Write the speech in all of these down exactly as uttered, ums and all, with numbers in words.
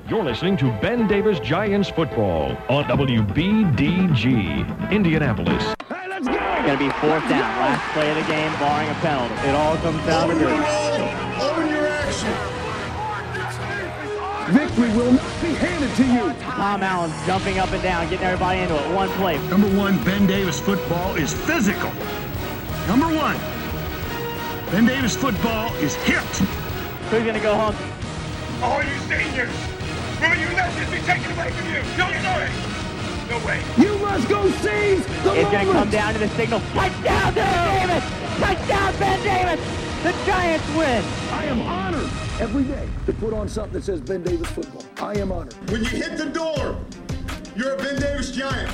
You're listening to Ben Davis Giants football on W B D G, Indianapolis. Hey, let's go! It's going to be fourth down. Last play of the game, barring a penalty. It all comes down to this. Own your action. Victory will not be handed to you. Tom Allen jumping up and down, getting everybody into it. One play. Number one, Ben Davis football is physical. Number one, Ben Davis football is hit. Who's going to go home? All you seniors, will you let this be taken away from you? No, no, no way. You must go seize the It's going to come moment. down to the signal. Touchdown, Ben Davis! Touchdown, Ben Davis! The Giants win. I am honored every day to put on something that says Ben Davis football. I am honored. When you hit the door, you're a Ben Davis Giant.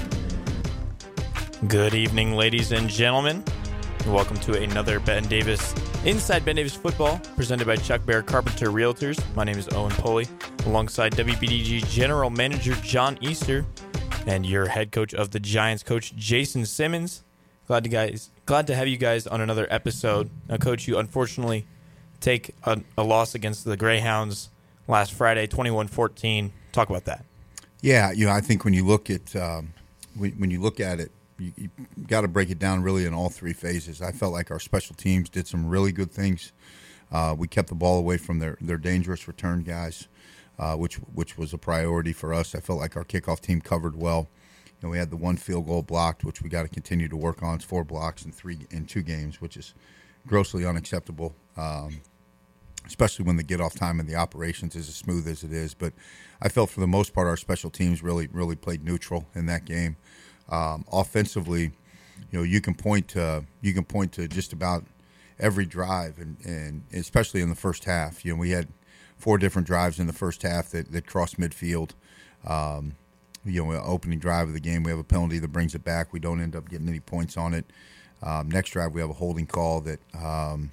Good evening, ladies and gentlemen. Welcome to another Ben Davis Inside Ben Davis Football, presented by Chuck Bear Carpenter Realtors. My name is Owen Pulley, alongside W B D G General Manager John Easter and your head coach of the Giants, Coach Jason Simmons. Glad to guys, glad to have you guys on another episode. Now, Coach, you unfortunately take a, a loss against the Greyhounds last Friday, twenty-one fourteen. Talk about that. Yeah, you know, I think when you look at um, when, when you look at it, you, you got to break it down really in all three phases. I felt like our special teams did some really good things. Uh, we kept the ball away from their, their dangerous return guys, uh, which which was a priority for us. I felt like our kickoff team covered well. You know, we had the one field goal blocked, which we got to continue to work on. It's four blocks in three in two games, which is grossly unacceptable, um, especially when the get off time in the operations is as smooth as it is. But I felt for the most part our special teams really really played neutral in that game. Um, offensively, you know, you can point to you can point to just about every drive, and, and especially in the first half. You know, we had four different drives in the first half that, that crossed midfield. Um, you know, opening drive of the game, we have a penalty that brings it back. We don't end up getting any points on it. Um, next drive, we have a holding call that um,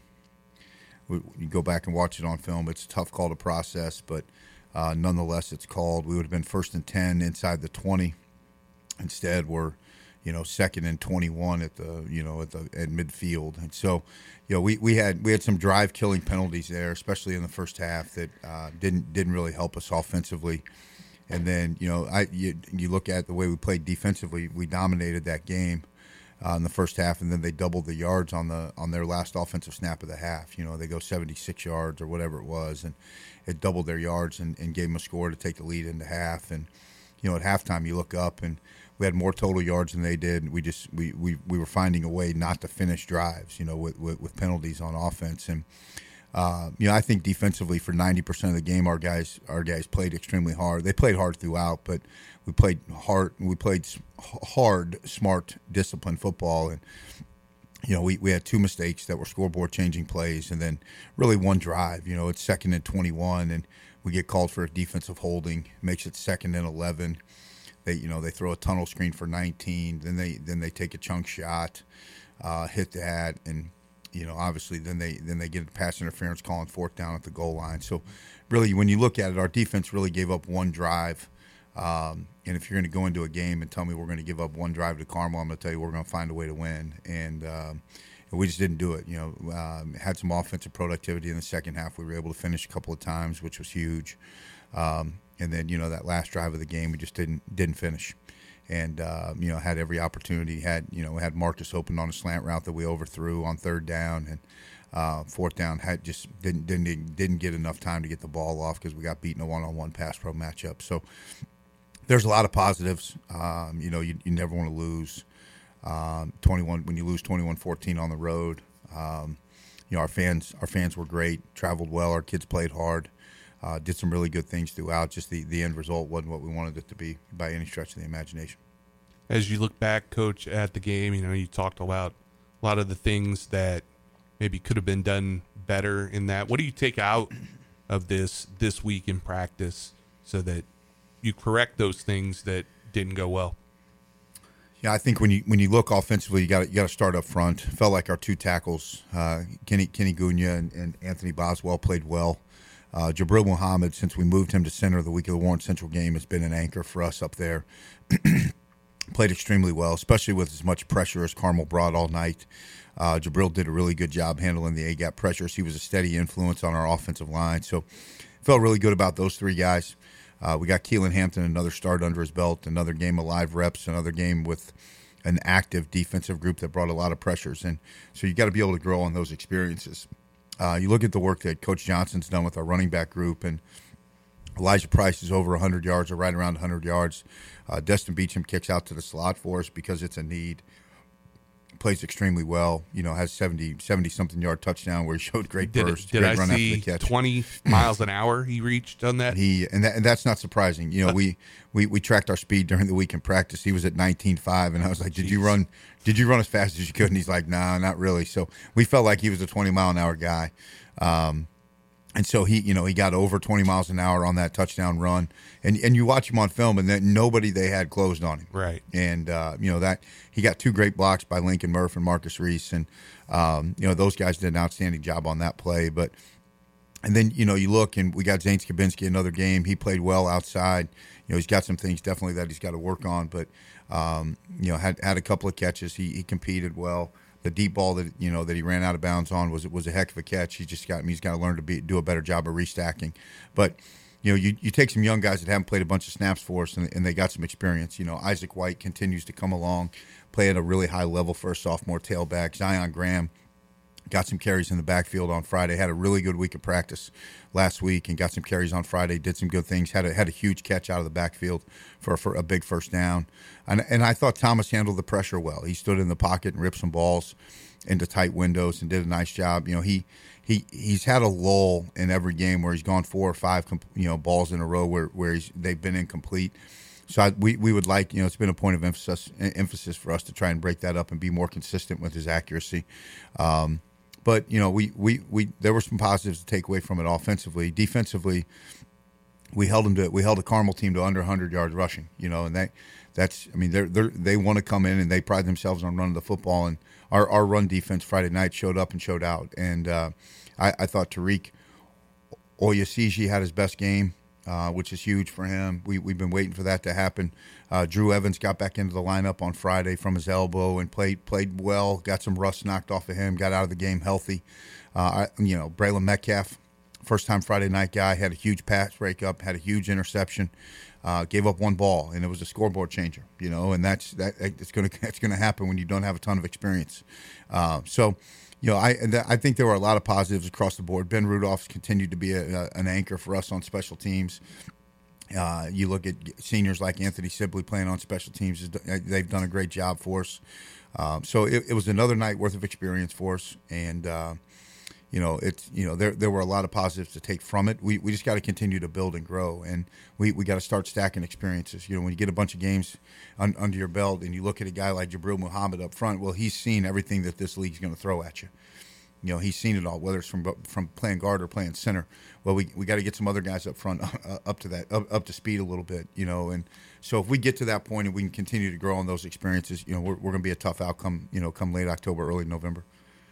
we, you go back and watch it on film. It's a tough call to process, but uh, nonetheless, it's called. We would have been first and ten inside the twenty. Instead, we're, you know, second and twenty-one at the, you know, at the at midfield, and so, you know, we, we had we had some drive killing penalties there, especially in the first half that uh, didn't didn't really help us offensively. And then, you know, I you, you look at the way we played defensively, we dominated that game uh, in the first half, and then they doubled the yards on the on their last offensive snap of the half. You know, they go seventy-six yards or whatever it was, and it doubled their yards and, and gave them a score to take the lead into half. And you know, at halftime, you look up and we had more total yards than they did. We just we, we, we were finding a way not to finish drives, you know, with, with, with penalties on offense. And uh, you know, I think defensively for ninety percent of the game, our guys our guys played extremely hard. They played hard throughout, but we played hard. We played hard, smart, disciplined football. And you know, we, we had two mistakes that were scoreboard changing plays, and then really one drive. You know, it's second and twenty-one, and we get called for a defensive holding. Makes it second and eleven. They, you know, they throw a tunnel screen for nineteen. Then they, then they take a chunk shot, uh, hit that, and you know, obviously, then they, then they get a pass interference call on fourth down at the goal line. So, really, when you look at it, our defense really gave up one drive. Um, and if you're going to go into a game and tell me we're going to give up one drive to Carmel, I'm going to tell you we're going to find a way to win. And um, we just didn't do it. You know, um, had some offensive productivity in the second half. We were able to finish a couple of times, which was huge. Um, And then, you know, that last drive of the game, we just didn't didn't finish, and uh, you know, had every opportunity. Had you know, had Marcus open on a slant route that we overthrew on third down, and uh, fourth down had just didn't didn't didn't get enough time to get the ball off because we got beaten a one-on-one pass pro matchup. So there's a lot of positives. Um, you know, you, you never want to lose um, twenty-one when you lose twenty-one fourteen on the road. Um, you know, our fans our fans were great, traveled well. Our kids played hard. Uh, did some really good things throughout. Just the, the end result wasn't what we wanted it to be by any stretch of the imagination. As you look back, Coach, at the game, you know, you talked about a lot of the things that maybe could have been done better in that. What do you take out of this this week in practice so that you correct those things that didn't go well? Yeah, I think when you when you look offensively, you got you got to start up front. Felt like our two tackles, uh, Kenny Kenny Gunya and, and Anthony Boswell, played well. Uh, Jabril Muhammad, since we moved him to center the week of the Warren Central game, has been an anchor for us up there. Played extremely well, especially with as much pressure as Carmel brought all night. Uh, Jabril did a really good job handling the A-gap pressures. He was a steady influence on our offensive line. So felt really good about those three guys. Uh, we got Keelan Hampton, another start under his belt, another game of live reps, another game with an active defensive group that brought a lot of pressures. And so you got to be able to grow on those experiences. Uh, you look at the work that Coach Johnson's done with our running back group, and Elijah Price is over one hundred yards or right around one hundred yards. Uh, Destin Beecham kicks out to the slot for us because it's a need. Plays extremely well. You know, has seventy, seventy-something yard touchdown where he showed great did burst. It, did great I run see after the catch. twenty miles an hour he reached on that? He and that, and that's not surprising. You know, we, we, we tracked our speed during the week in practice. He was at nineteen five, and I was like, "Did Jeez. you run? Did you run as fast as you could?" And he's like, "Nah, not really." So we felt like he was a twenty mile an hour guy. Um, And so he, you know, he got over twenty miles an hour on that touchdown run, and and you watch him on film, and then nobody they had closed on him. Right. And uh, you know that he got two great blocks by Lincoln Murph and Marcus Reese, and um, you know those guys did an outstanding job on that play. But and then you know you look, and we got Zane Skabinski, another game. He played well outside. You know he's got some things definitely that he's got to work on, but um, you know had had a couple of catches. He he competed well. The deep ball that you know that he ran out of bounds on was was a heck of a catch. He just got he's got to learn to be do a better job of restacking. But you know, you, you take some young guys that haven't played a bunch of snaps for us, and, and they got some experience. You know, Isaac White continues to come along, play at a really high level for a sophomore tailback. Zion Graham got some carries in the backfield on Friday. Had a really good week of practice last week and got some carries on Friday. Did some good things. Had a had a huge catch out of the backfield for, for a big first down. And and I thought Thomas handled the pressure well. He stood in the pocket and ripped some balls into tight windows and did a nice job. You know, he he he's had a lull in every game where he's gone four or five you know balls in a row where where he's they've been incomplete. So I, we we would like you know it's been a point of emphasis emphasis for us to try and break that up and be more consistent with his accuracy. Um, But, you know, we, we, we there were some positives to take away from it offensively. Defensively, we held them to we held a Carmel team to under one hundred yards rushing, you know, and that that's I mean, they're they they want to come in and they pride themselves on running the football, and our, our run defense Friday night showed up and showed out. And uh, I, I thought Tariq Oyasiji had his best game, uh, which is huge for him. We we've been waiting for that to happen. Uh, Drew Evans got back into the lineup on Friday from his elbow and played played well. Got some rust knocked off of him. Got out of the game healthy. Uh, I, you know, Braylon Metcalf, first time Friday night guy, had a huge pass breakup, had a huge interception, uh, gave up one ball, and it was a scoreboard changer. You know, and that's that. It's gonna that's gonna happen when you don't have a ton of experience. Uh, so. You know, I I think there were a lot of positives across the board. Ben Rudolph's continued to be a, a, an anchor for us on special teams. Uh, you look at seniors like Anthony Sibley playing on special teams; they've done a great job for us. Um, so it, it was another night worth of experience for us, and uh, you know, it's you know there there were a lot of positives to take from it. We we just got to continue to build and grow, and we, we got to start stacking experiences. You know, when you get a bunch of games un, under your belt, and you look at a guy like Jabril Muhammad up front, well, he's seen everything that this league's going to throw at you. You know, he's seen it all, whether it's from from playing guard or playing center. Well, we we got to get some other guys up front uh, up to that up, up to speed a little bit. You know, and so if we get to that point and we can continue to grow on those experiences, you know, we're we're going to be a tough outcome. You know, come late October, early November.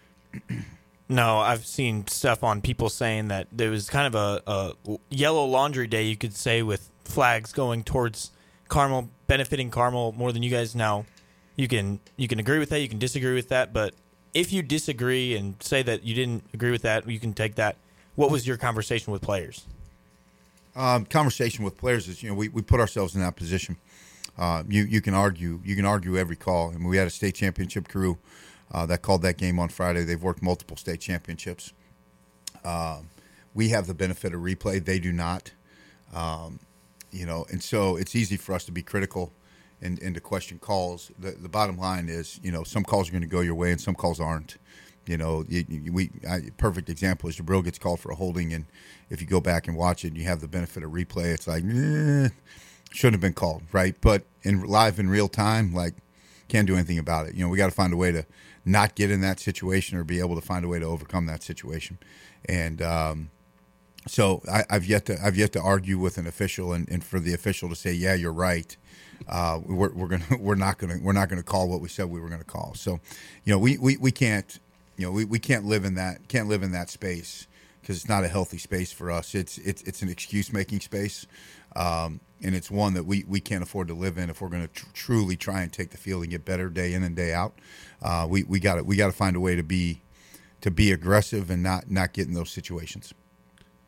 No, I've seen stuff on people saying that there was kind of a, a yellow laundry day, you could say, with flags going towards Carmel, benefiting Carmel more than you guys know. You can you can agree with that, you can disagree with that, but if you disagree and say that you didn't agree with that, you can take that. What was your conversation with players? Um, conversation with players is, you know, we, we put ourselves in that position. Uh, you you can argue you can argue every call. I mean, we had a state championship crew uh, that called that game on Friday. They've worked multiple state championships. Um, we have the benefit of replay. They do not. Um, you know, and so it's easy for us to be critical and, and to question calls. The, the bottom line is, you know, some calls are going to go your way and some calls aren't. You know, you, you, we I, perfect example is Jabril gets called for a holding, and if you go back and watch it and you have the benefit of replay, it's like, eh, shouldn't have been called, right? But in live in real time, like, can't do anything about it. You know, we got to find a way to not get in that situation or be able to find a way to overcome that situation. And um, so I, I've yet to I've yet to argue with an official, and, and for the official to say, yeah, you're right. Uh, we're we're gonna we're not gonna we're not gonna call what we said we were gonna call. So, you know, we, we, we can't you know we, we can't live in that can't live in that space because it's not a healthy space for us. It's it's it's an excuse making space, um, and it's one that we, we can't afford to live in if we're going to tr- truly try and take the field and get better day in and day out. Uh, we we got we got to find a way to be to be aggressive and not not get in those situations.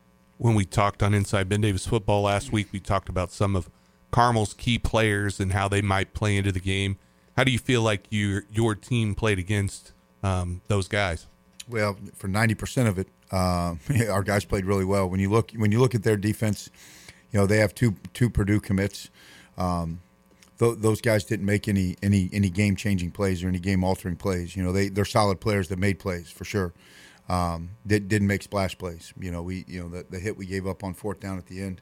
when we talked on Inside Ben Davis Football last week, we talked about some of Carmel's key players and how they might play into the game. How do you feel like your your team played against um, those guys? Well, for ninety percent of it, uh, our guys played really well. When you look when you look at their defense, you know they have two two Purdue commits. Um, th- those guys didn't make any any any game changing plays or any game altering plays. You know they they're solid players that made plays for sure. Um, did, didn't make splash plays. You know we you know the, the hit we gave up on fourth down at the end.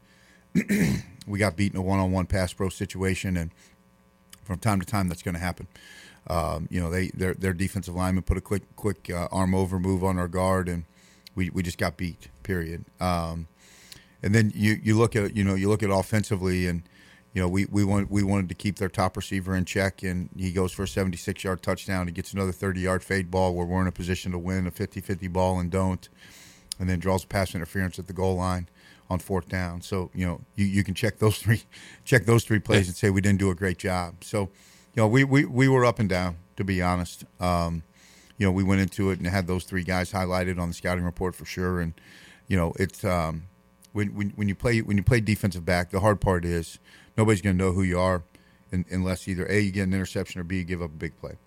We got beat in a one on one pass pro situation, and from time to time that's going to happen. Um, you know, they their their defensive lineman put a quick quick uh, arm over move on our guard, and we, we just got beat. Period. Um, and then you, you look at you know you look at offensively, and you know we we want we wanted to keep their top receiver in check, and he goes for a seventy-six yard touchdown. He gets another thirty yard fade ball where we're in a position to win a fifty-fifty ball and don't, and then draws a pass interference at the goal line on fourth down. So you know you, you can check those three check those three plays and say we didn't do a great job. So. You know, we, we, we were up and down, to be honest. Um, you know, we went into it and had those three guys highlighted on the scouting report for sure. And you know, it's um, when, when when you play when you play defensive back, the hard part is nobody's going to know who you are in, unless either A, you get an interception, or B, you give up a big play.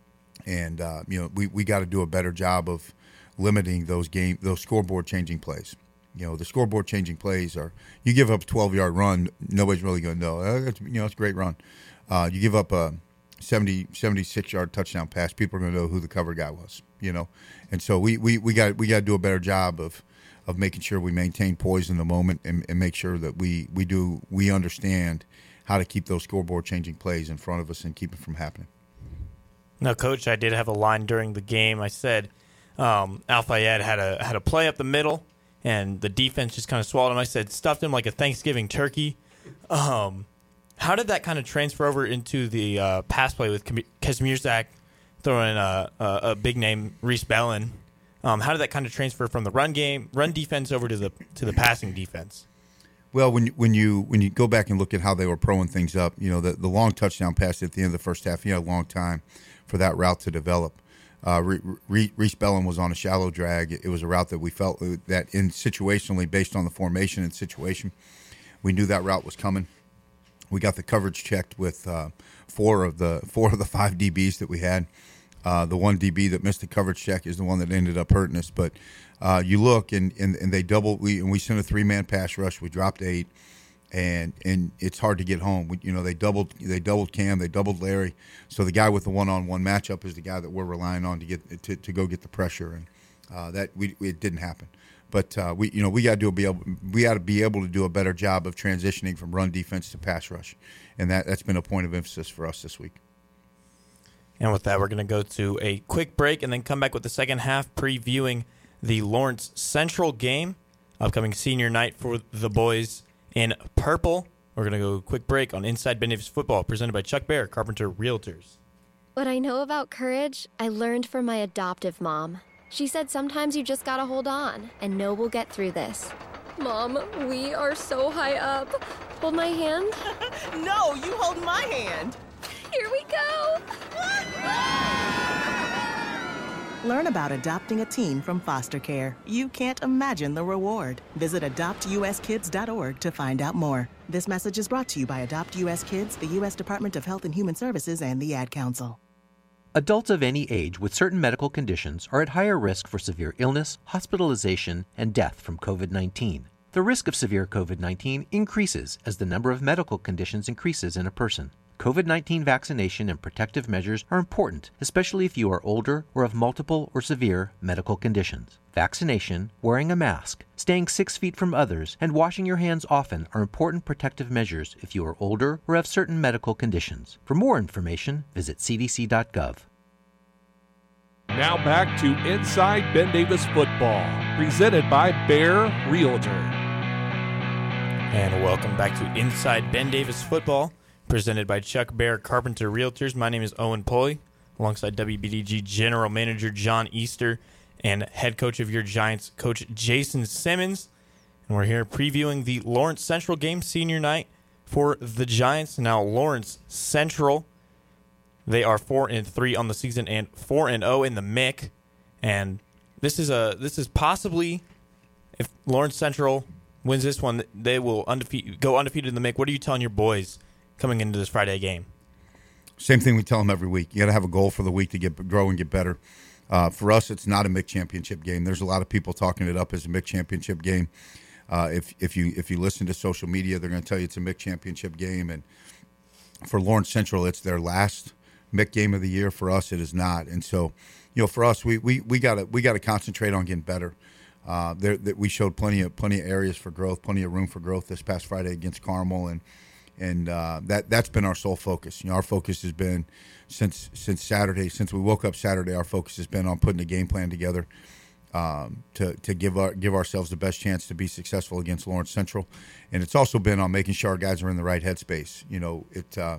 And uh, you know, we, we got to do a better job of limiting those game those scoreboard changing plays. You know, the scoreboard changing plays are you give up a twelve yard run, nobody's really going to know. Uh, it's, you know, it's a great run. Uh, you give up a seventy, seventy-six yard touchdown pass, people are going to know who the cover guy was, you know. And so we we we got we got to do a better job of of making sure we maintain poise in the moment and, and make sure that we we do we understand how to keep those scoreboard changing plays in front of us and keep it from happening. Now, Coach, I did have a line during the game. I said um, Al-Fayed had a had a play up the middle, and the defense just kind of swallowed him. I said stuffed him like a Thanksgiving turkey. Um, How did that kind of transfer over into the uh, pass play with Kazmierczak throwing a, a, a big name, Reese Bellin? Um, how did that kind of transfer from the run game, run defense over to the to the passing defense? Well, when when you when you go back and look at how they were proing things up, you know the, the long touchdown pass at the end of the first half, you had a long time for that route to develop. Uh, Reese Bellin was on a shallow drag. It was a route that we felt that in situationally based on the formation and situation, we knew that route was coming. We got the coverage checked with uh, four of the four of the five D Bs that we had. Uh, the one D B that missed the coverage check is the one that ended up hurting us. But uh, you look and, and, and they doubled. We and we sent a three man pass rush. We dropped eight, and and it's hard to get home. We, you know they doubled they doubled Cam, they doubled Larry. So the guy with the one on one matchup is the guy that we're relying on to get to, to go get the pressure, and uh, that we it didn't happen. But uh, we, you know, we got to do a, be able, we got to be able to do a better job of transitioning from run defense to pass rush, and that that's been a point of emphasis for us this week. And with that, we're going to go to a quick break and then come back with the second half, previewing the Lawrence Central game, upcoming senior night for the boys in purple. We're going to go a quick break on Inside Ben Davis Football, presented by Chuck Bear, Carpenter Realtors. What I know about courage, I learned from my adoptive mom. She said sometimes you just gotta hold on and know we'll get through this. Mom, we are so high up. Hold my hand. No, you hold my hand. Here we go. Learn about adopting a teen from foster care. You can't imagine the reward. Visit adopt u s kids dot org to find out more. This message is brought to you by Adopt U S Kids, the U S Department of Health and Human Services, and the Ad Council. Adults of any age with certain medical conditions are at higher risk for severe illness, hospitalization, and death from covid nineteen. The risk of severe covid nineteen increases as the number of medical conditions increases in a person. covid nineteen vaccination and protective measures are important, especially if you are older or have multiple or severe medical conditions. Vaccination, wearing a mask, staying six feet from others, and washing your hands often are important protective measures if you are older or have certain medical conditions. For more information, visit c d c dot gov. Now back to Inside Ben Davis Football, presented by Bear Realtor. And welcome back to Inside Ben Davis Football, presented by Chuck Bear, Carpenter Realtors. My name is Owen Pulley, alongside W B D G General Manager John Easter and head coach of your Giants, Coach Jason Simmons. And we're here previewing the Lawrence Central game, senior night for the Giants. Now, Lawrence Central, they are four and three on the season and four and zero in the M I C. And this is a this is possibly, if Lawrence Central wins this one, they will undefeated, go undefeated in the M I C. What are you telling your boys coming into this Friday game? Same thing we tell them every week. You got to have a goal for the week to get grow and get better. Uh, for us, it's not a M I C championship game. There's a lot of people talking it up as a M I C championship game. Uh, if if you if you listen to social media, they're going to tell you it's a M I C championship game. And for Lawrence Central, it's their last M I C game of the year. For us, it is not. And so, you know, for us, we we we got to we got to concentrate on getting better. Uh, there, that we showed plenty of plenty of areas for growth, plenty of room for growth this past Friday against Carmel, and and uh, that that's been our sole focus. You know, our focus has been since since Saturday, since we woke up Saturday, our focus has been on putting a game plan together um, to to give our give ourselves the best chance to be successful against Lawrence Central, and it's also been on making sure our guys are in the right headspace. You know, it. Uh,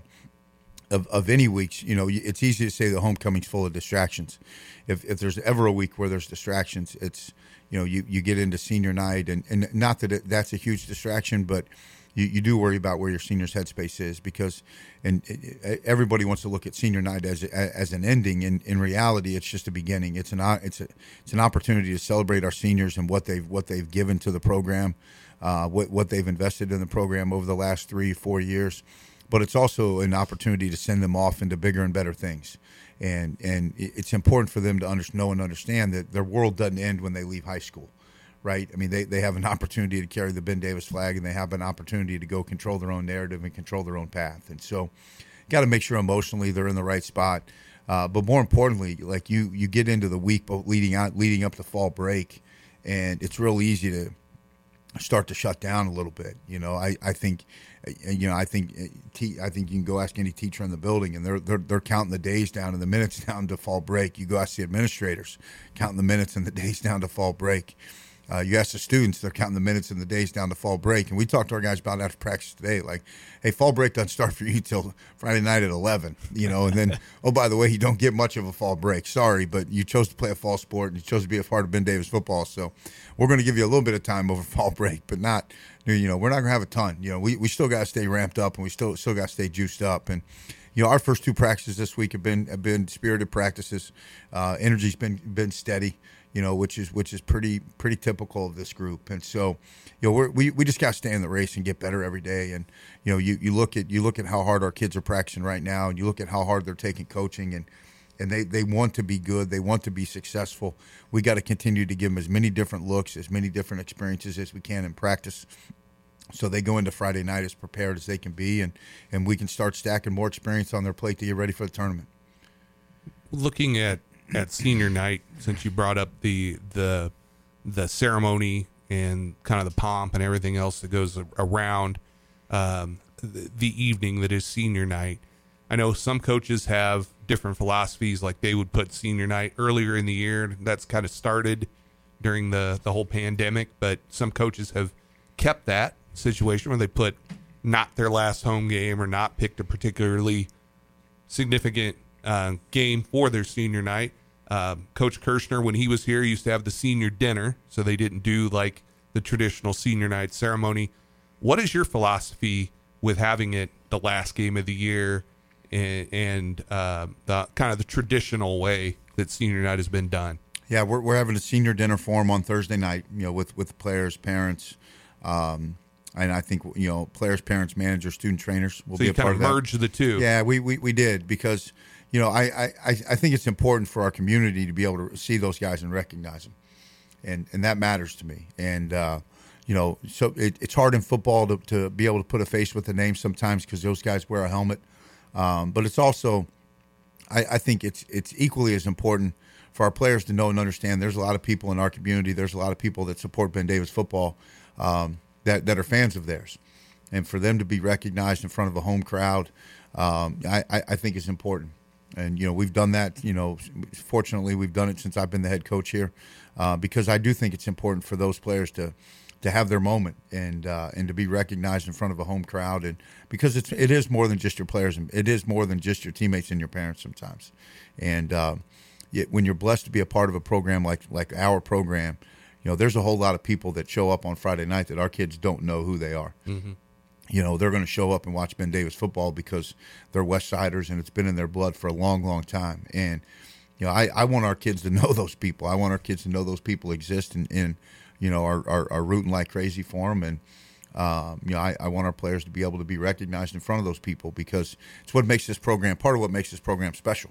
Of, of any weeks, you know, it's easy to say the homecoming's full of distractions. If if there's ever a week where there's distractions, it's, you know, you, you get into senior night, and, and not that it, that's a huge distraction, but you, you do worry about where your senior's headspace is, because and everybody wants to look at senior night as as an ending. And in reality, it's just a beginning. It's an it's a it's an opportunity to celebrate our seniors and what they've what they've given to the program, uh, what what they've invested in the program over the last three four years. But it's also an opportunity to send them off into bigger and better things. And and it's important for them to under, know and understand that their world doesn't end when they leave high school, right? I mean, they, they have an opportunity to carry the Ben Davis flag, and they have an opportunity to go control their own narrative and control their own path. And so got to make sure emotionally they're in the right spot. Uh, but more importantly, like you you get into the week leading out leading up to fall break, and it's real easy to start to shut down a little bit. You know, I, I think – You know, I think I think you can go ask any teacher in the building, and they're they're they're counting the days down and the minutes down to fall break. You go ask the administrators, counting the minutes and the days down to fall break. Uh, you ask the students, they're counting the minutes and the days down to fall break. And we talked to our guys about it after practice today, like, hey, fall break doesn't start for you till Friday night at eleven, you know, and then, oh, by the way, you don't get much of a fall break. Sorry, but you chose to play a fall sport, and you chose to be a part of Ben Davis football. So we're going to give you a little bit of time over fall break, but not, you know, we're not going to have a ton. You know, we, we still got to stay ramped up, and we still still got to stay juiced up. And, you know, our first two practices this week have been have been spirited practices. Uh, energy's been been steady, you know, which is which is pretty pretty typical of this group. And so, you know, we're, we we just got to stay in the race and get better every day. And, you know, you, you look at you look at how hard our kids are practicing right now, and you look at how hard they're taking coaching, and and they, they want to be good, they want to be successful. We got to continue to give them as many different looks, as many different experiences as we can in practice, so they go into Friday night as prepared as they can be, and, and we can start stacking more experience on their plate to get ready for the tournament. Looking at, at senior night, since you brought up the the the ceremony and kind of the pomp and everything else that goes around um, the, the evening that is senior night, I know some coaches have different philosophies, like they would put senior night earlier in the year. That's kind of started during the, the whole pandemic, but some coaches have kept that situation where they put not their last home game or not picked a particularly significant uh, game for their senior night. Uh, Coach Kirshner, when he was here, used to have the senior dinner, so they didn't do like the traditional senior night ceremony. What is your philosophy with having it the last game of the year and, and uh, the kind of the traditional way that senior night has been done? Yeah, we're we're having a senior dinner for them on Thursday night, you know, with with the players, parents. Um, And I think, you know, players, parents, managers, student trainers will so be a part of that. So you kind of merge the two. Yeah, we, we, we did, because, you know, I, I, I think it's important for our community to be able to see those guys and recognize them. And and that matters to me. And, uh, you know, so it, it's hard in football to, to be able to put a face with a name sometimes, because those guys wear a helmet. Um, but it's also, I, I think it's it's equally as important for our players to know and understand there's a lot of people in our community, there's a lot of people that support Ben Davis football, um, that, that are fans of theirs. And for them to be recognized in front of a home crowd, um, I, I think is important. And, you know, we've done that, you know, fortunately we've done it since I've been the head coach here, uh, because I do think it's important for those players to to have their moment and uh, and to be recognized in front of a home crowd. And because it's, it is more than just your players. It is more than just your teammates and your parents sometimes. And uh, yet when you're blessed to be a part of a program like like our program, you know, there's a whole lot of people that show up on Friday night that our kids don't know who they are. Mm-hmm. You know, they're going to show up and watch Ben Davis football because they're West Siders and it's been in their blood for a long, long time. And, you know, I, I want our kids to know those people. I want our kids to know those people exist and, and, you know, are, are, are rooting like crazy for them. And, um, you know, I, I want our players to be able to be recognized in front of those people, because it's what makes this program, part of what makes this program special.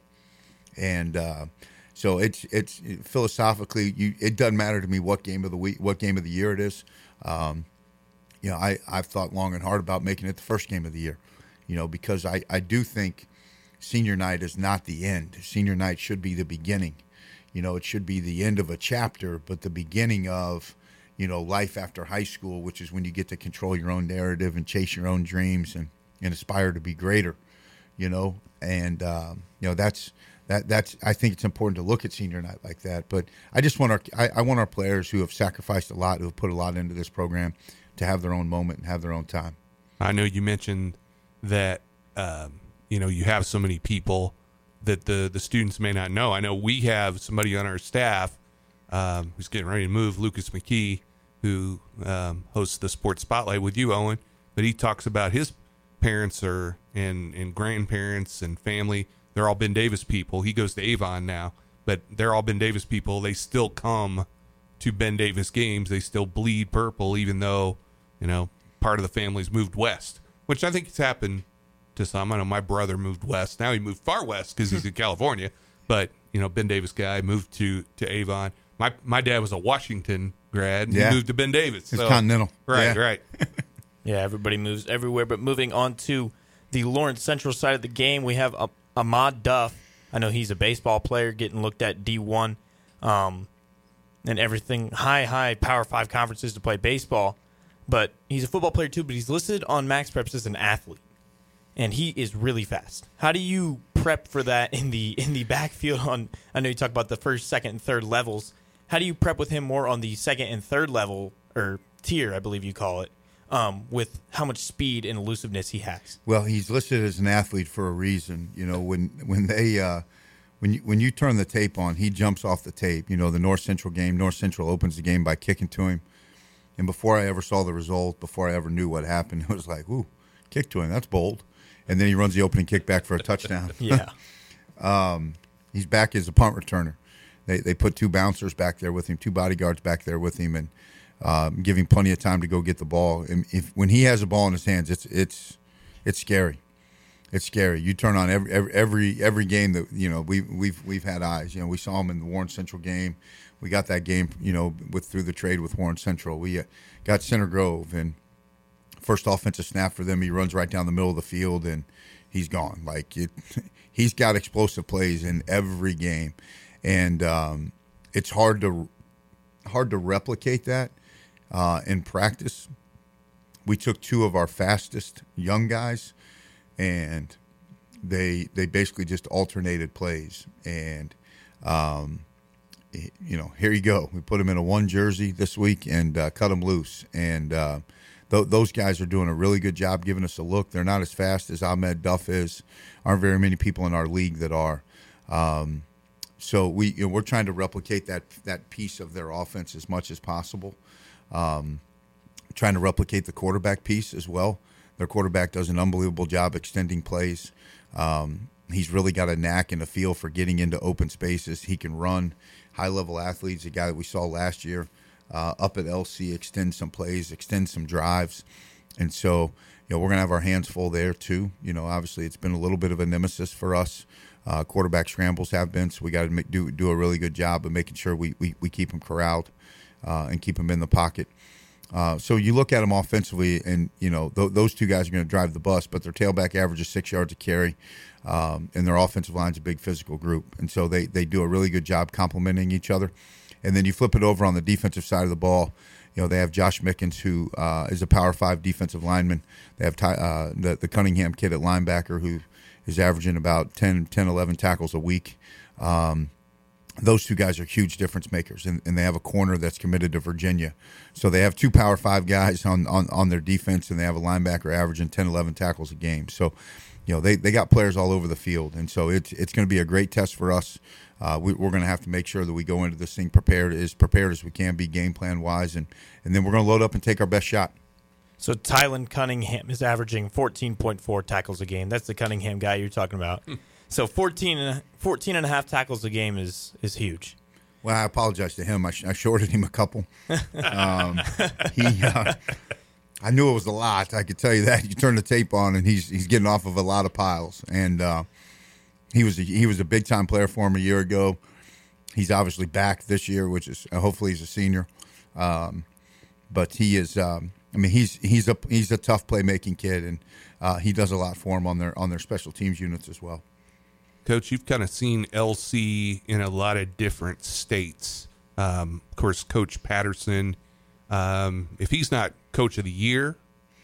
And uh, so it's it's philosophically, you, it doesn't matter to me what game of the week, what game of the year it is. Um, you know, I, I've thought long and hard about making it the first game of the year, you know, because I, I do think senior night is not the end. Senior night should be the beginning. You know, it should be the end of a chapter, but the beginning of, you know, life after high school, which is when you get to control your own narrative and chase your own dreams and, and aspire to be greater, you know. And, um, you know, that's, that that's, I think it's important to look at senior night like that. But I just want our, I, I want our players who have sacrificed a lot, who have put a lot into this program, to have their own moment and have their own time. I know you mentioned that, um, you know, you have so many people that the, the students may not know. I know we have somebody on our staff um, who's getting ready to move, Lucas McKee, who um, hosts the Sports Spotlight with you, Owen. But he talks about his parents are and, and grandparents and family. They're all Ben Davis people. He goes to Avon now, but they're all Ben Davis people. They still come to Ben Davis games. They still bleed purple, even though, you know, part of the family's moved west, which I think has happened to some. I know my brother moved west. Now he moved far west because he's in California. But, you know, Ben Davis guy moved to, to Avon. My my dad was a Washington grad. And yeah. He moved to Ben Davis. It's so, Continental. Right, yeah. right. Yeah, everybody moves everywhere. But moving on to the Lawrence Central side of the game, we have Ahmad Duff. I know he's a baseball player getting looked at D one um, and everything. High, high Power five conferences to play baseball. But he's a football player too, but he's listed on Max Preps as an athlete. And he is really fast. How do you prep for that in the in the backfield? On I know you talk about the first, second, and third levels. How do you prep with him more on the second and third level, or tier, I believe you call it, um, with how much speed and elusiveness he has? Well, he's listed as an athlete for a reason. You know, when when they uh, when you when you turn the tape on, he jumps off the tape. You know, the North Central game. North Central opens the game by kicking to him, and before I ever saw the result, before I ever knew what happened, it was like, ooh, kick to him. That's bold. And then he runs the opening kick back for a touchdown. Yeah. um, he's back as a punt returner. They they put two bouncers back there with him, two bodyguards back there with him, and um, give him plenty of time to go get the ball. And if when he has a ball in his hands, it's it's it's scary. It's scary. You turn on every every every, every game that you know we we've we've had eyes. You know, we saw him in the Warren Central game. We got that game, you know, with through the trade with Warren Central. We uh, got Center Grove, and first offensive snap for them, he runs right down the middle of the field, and he's gone. Like it, he's got explosive plays in every game, and um, it's hard to hard to replicate that uh, in practice. We took two of our fastest young guys, and they they basically just alternated plays, and um, you know, here you go. We put them in a one jersey this week and uh, cut them loose, and. Uh, Those guys are doing a really good job giving us a look. They're not as fast as Ahmed Duff is. Aren't very many people in our league that are. Um, so we you know, we're trying to replicate that that piece of their offense as much as possible. Um, trying to replicate the quarterback piece as well. Their quarterback does an unbelievable job extending plays. Um, he's really got a knack and a feel for getting into open spaces. He can run. High-level athletes, a guy that we saw last year. Uh, up at L C, extend some plays, extend some drives. And so, you know, we're going to have our hands full there too. You know, obviously it's been a little bit of a nemesis for us. Uh, quarterback scrambles have been, so we got to do do a really good job of making sure we, we, we keep them corralled uh, and keep them in the pocket. Uh, so you look at them offensively, and, you know, th- those two guys are going to drive the bus, but their tailback averages six yards a carry, um, and their offensive line's a big physical group. And so they, they do a really good job complementing each other. And then you flip it over on the defensive side of the ball. You know, they have Josh Mickens, who uh, is a Power Five defensive lineman. They have Ty, uh, the, the Cunningham kid at linebacker, who is averaging about ten, ten, eleven tackles a week. Um, those two guys are huge difference makers, and, and they have a corner that's committed to Virginia. So they have two Power Five guys on, on, on their defense, and they have a linebacker averaging ten, eleven tackles a game. So, you know, they, they got players all over the field, and so it's it's going to be a great test for us. Uh, we, we're going to have to make sure that we go into this thing prepared as prepared as we can be, game plan wise, and, and then we're going to load up and take our best shot. So Tylen Cunningham is averaging fourteen point four tackles a game. That's the Cunningham guy you're talking about. So fourteen, fourteen and a half tackles a game is is huge. Well, I apologize to him. I, sh- I shorted him a couple. Um, he, uh, I knew it was a lot. I could tell you that. You turn the tape on, and he's he's getting off of a lot of piles. And uh, he was a, he was a big time player for him a year ago. He's obviously back this year, which is uh, hopefully he's a senior. Um, but he is. Um, I mean, he's he's a he's a tough playmaking kid, and uh, he does a lot for them on their on their special teams units as well. Coach, you've kind of seen L C in a lot of different states. Um, of course, Coach Patterson, um, if he's not Coach of the Year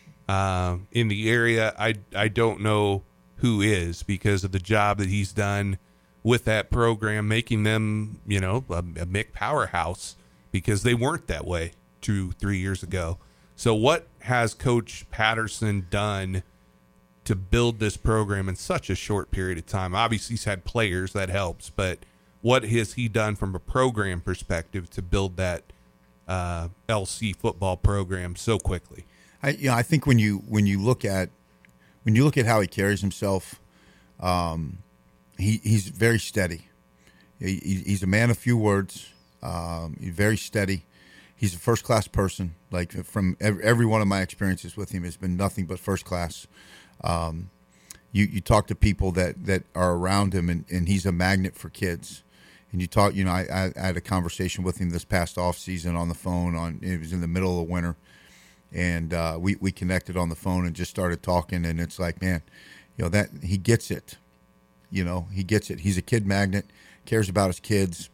uh, in the area, I, I don't know who is, because of the job that he's done with that program, making them, you know, a, a M I C powerhouse, because they weren't that way two, three years ago. So what has Coach Patterson done to build this program in such a short period of time? Obviously, he's had players, that helps, but what has he done from a program perspective to build that uh, L C football program so quickly? I, you know, I think when you when you look at when you look at how he carries himself, um, he he's very steady. He, he's a man of few words. Um, he's very steady. He's a first class person. Like from every, every one of my experiences with him has been nothing but first class. Um, you, you talk to people that, that are around him, and, and he's a magnet for kids. And you talk, you know, I, I, I had a conversation with him this past off season on the phone. On it was in the middle of winter, and uh, we we connected on the phone and just started talking. And it's like, man, you know, that he gets it. You know, he gets it. He's a kid magnet, cares about his kids.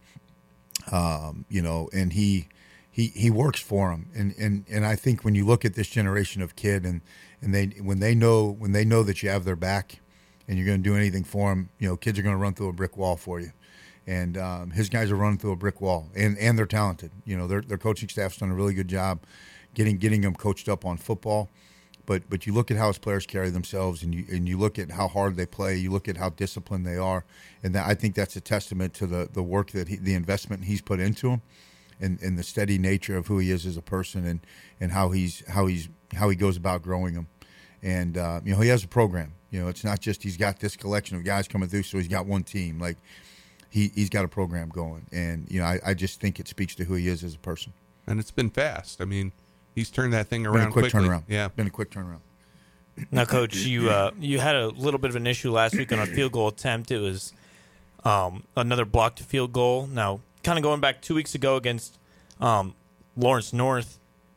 Um, you know, and he he he works for them. And and and I think when you look at this generation of kid, and and they when they know when they know that you have their back, and you're going to do anything for them, you know, kids are going to run through a brick wall for you. And um, his guys are running through a brick wall, and, and they're talented. You know, their their coaching staff's done a really good job getting getting them coached up on football. But but you look at how his players carry themselves, and you and you look at how hard they play. You look at how disciplined they are, and that, I think that's a testament to the, the work that he, the investment he's put into him, and, and the steady nature of who he is as a person, and, and how he's how he's how he goes about growing them. And uh, you know, he has a program. You know, it's not just he's got this collection of guys coming through, so he's got one team. Like he he's got a program going, and you know, I, I just think it speaks to who he is as a person. And it's been fast. I mean, he's turned that thing around been a quick quickly. turnaround. Yeah, been a quick turnaround. Now, Coach, you uh, you had a little bit of an issue last week on a field goal attempt. It was um, another blocked field goal. Now, kind of going back two weeks ago against um, Lawrence North,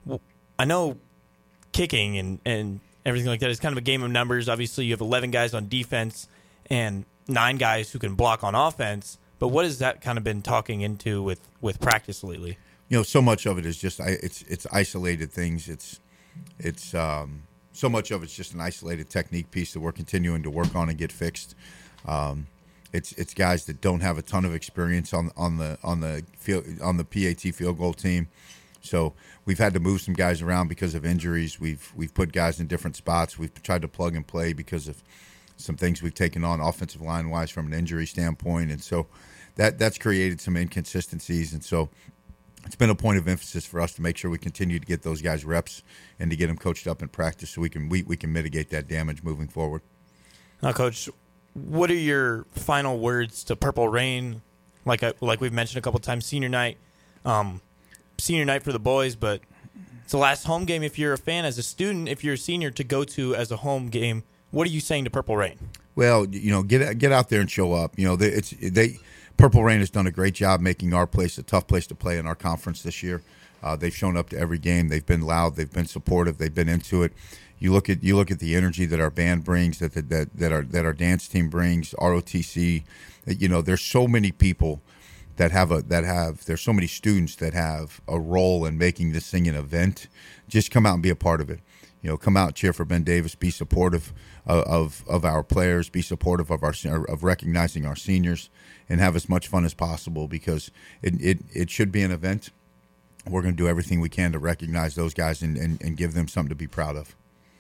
I know kicking and, and everything like that is kind of a game of numbers. Obviously, you have eleven guys on defense and nine guys who can block on offense. But what has that kind of been talking into with, with practice lately? You know, so much of it is just it's it's isolated things. It's it's um, so much of it's just an isolated technique piece that we're continuing to work on and get fixed. Um, it's it's guys that don't have a ton of experience on on the on the field on the P A T field goal team. So we've had to move some guys around because of injuries. We've we've put guys in different spots. We've tried to plug and play because of some things we've taken on offensive line wise from an injury standpoint, and so that that's created some inconsistencies. And so it's been a point of emphasis for us to make sure we continue to get those guys reps and to get them coached up in practice so we can we, we can mitigate that damage moving forward. Now, Coach, what are your final words to Purple Rain? Like I, like we've mentioned a couple times, senior night, um, senior night for the boys, but it's the last home game if you're a fan as a student, if you're a senior, to go to as a home game. What are you saying to Purple Rain? Well, you know, get get out there and show up. You know, they, it's they. Purple Rain has done a great job making our place a tough place to play in our conference this year. Uh, they've shown up to every game. They've been loud. They've been supportive. They've been into it. You look at you look at the energy that our band brings, that that that, that our that our dance team brings, R O T C. You know, there's so many people that have a that have. There's so many students that have a role in making this thing an event. Just come out and be a part of it. You know, come out, cheer for Ben Davis, be supportive of, of, of our players, be supportive of our of recognizing our seniors, and have as much fun as possible because it it, it should be an event. We're going to do everything we can to recognize those guys and, and, and give them something to be proud of.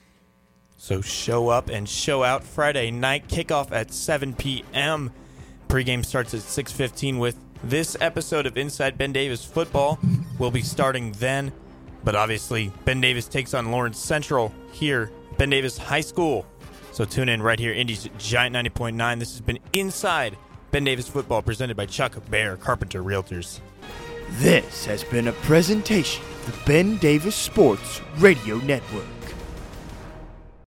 So show up and show out Friday night, kickoff at seven p.m. Pregame starts at six fifteen with this episode of Inside Ben Davis Football. We'll be starting then. But obviously, Ben Davis takes on Lawrence Central here, Ben Davis High School. So tune in right here, Indy's Giant ninety point nine. This has been Inside Ben Davis Football, presented by Chuck Bear Carpenter Realtors. This has been a presentation of the Ben Davis Sports Radio Network.